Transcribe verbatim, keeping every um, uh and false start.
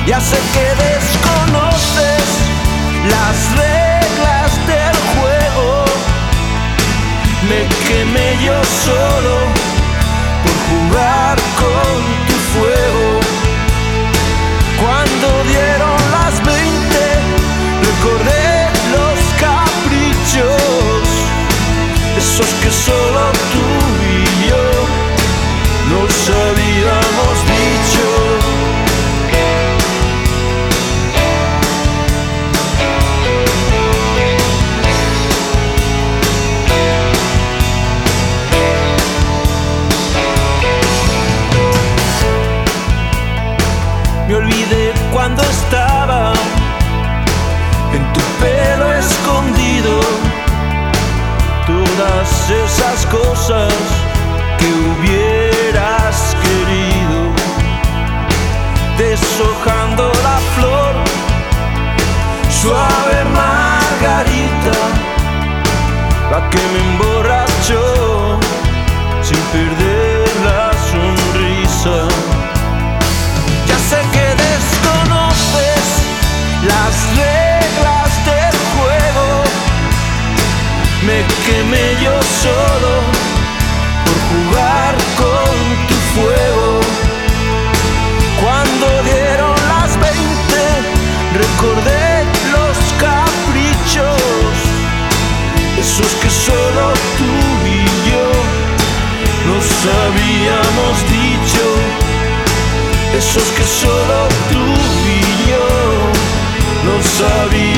Ya sé que desconoces las reglas del juego. Me quemé yo solo por jugar con tu fuego. Cuando dieron las veinte, recordé los caprichos, esos que solo tú y yo nos habíamos dicho. Me olvidé cuando estaba en tu pelo escondido, todas esas cosas que hubieras querido. Deshojando la flor, suave margarita, la que me emborrachó sin perder la sonrisa. Ya sé que desconoces las reglas del juego. Me quemé yo solo por jugar con tu fuego. Cuando dieron las veinte, recordé los caprichos, esos que solo tú y yo nos habíamos dicho. Esos que solo tú y yo no sabíamos.